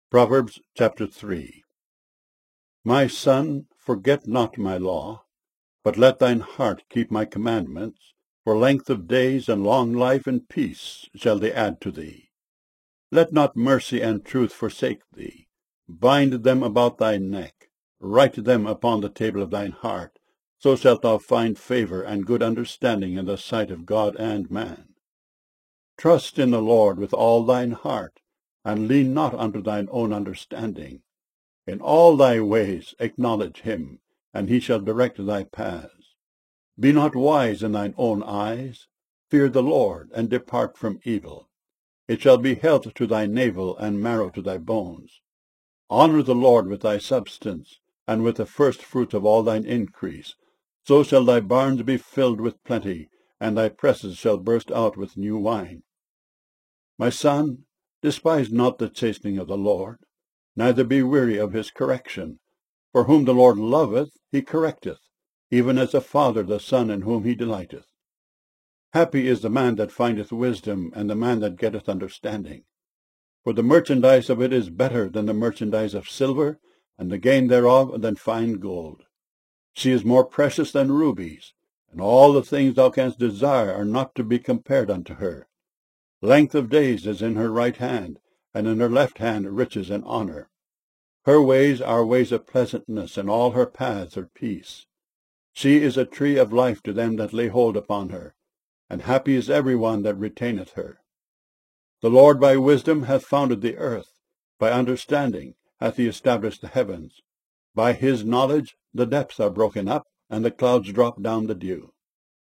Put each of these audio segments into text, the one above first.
Proverbs chapter 3. My son, forget not my law, but let thine heart keep my commandments, for length of days and long life and peace shall they add to thee. Let not mercy and truth forsake thee. Bind them about thy neck, write them upon the table of thine heart, so shalt thou find favour and good understanding in the sight of God and man. Trust in the Lord with all thine heart, and lean not unto thine own understanding. In all thy ways acknowledge him, and he shall direct thy paths. Be not wise in thine own eyes. Fear the Lord, and depart from evil. It shall be health to thy navel, and marrow to thy bones. Honour the Lord with thy substance, and with the first fruits of all thine increase. So shall thy barns be filled with plenty, and thy presses shall burst out with new wine. My son, despise not the chastening of the Lord, neither be weary of his correction. For whom the Lord loveth, he correcteth, even as a father the son in whom he delighteth. Happy is the man that findeth wisdom, and the man that getteth understanding. For the merchandise of it is better than the merchandise of silver, and the gain thereof than fine gold. She is more precious than rubies, and all the things thou canst desire are not to be compared unto her. Length of days is in her right hand, and in her left hand riches and honour. Her ways are ways of pleasantness, and all her paths are peace. She is a tree of life to them that lay hold upon her, and happy is every one that retaineth her. The Lord by wisdom hath founded the earth, by understanding hath he established the heavens. By his knowledge the depths are broken up, and the clouds drop down the dew.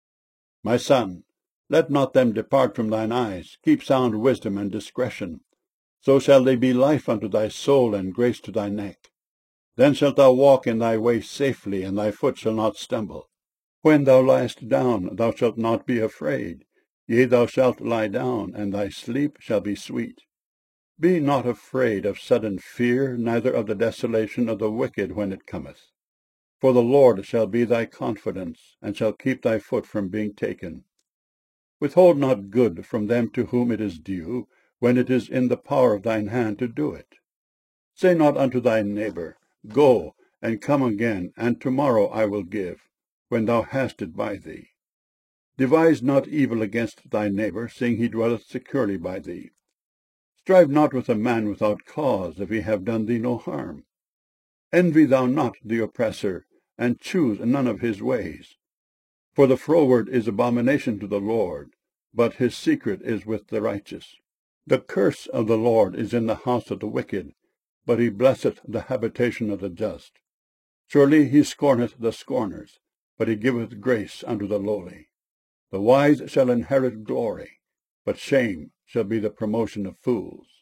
My son, let not them depart from thine eyes. Keep sound wisdom and discretion. So shall they be life unto thy soul, and grace to thy neck. Then shalt thou walk in thy way safely, and thy foot shall not stumble. When thou liest down, thou shalt not be afraid. Yea, thou shalt lie down, and thy sleep shall be sweet. Be not afraid of sudden fear, neither of the desolation of the wicked when it cometh. For the Lord shall be thy confidence, and shall keep thy foot from being taken. Withhold not good from them to whom it is due, when it is in the power of thine hand to do it. Say not unto thy neighbour, Go, and come again, and tomorrow I will give, when thou hast it by thee. Devise not evil against thy neighbour, seeing he dwelleth securely by thee. Strive not with a man without cause, if he have done thee no harm. Envy thou not the oppressor, and choose none of his ways. For the froward is abomination to the Lord, but his secret is with the righteous. The curse of the Lord is in the house of the wicked, but he blesseth the habitation of the just. Surely he scorneth the scorners, but he giveth grace unto the lowly. The wise shall inherit glory, but shame shall be the promotion of fools.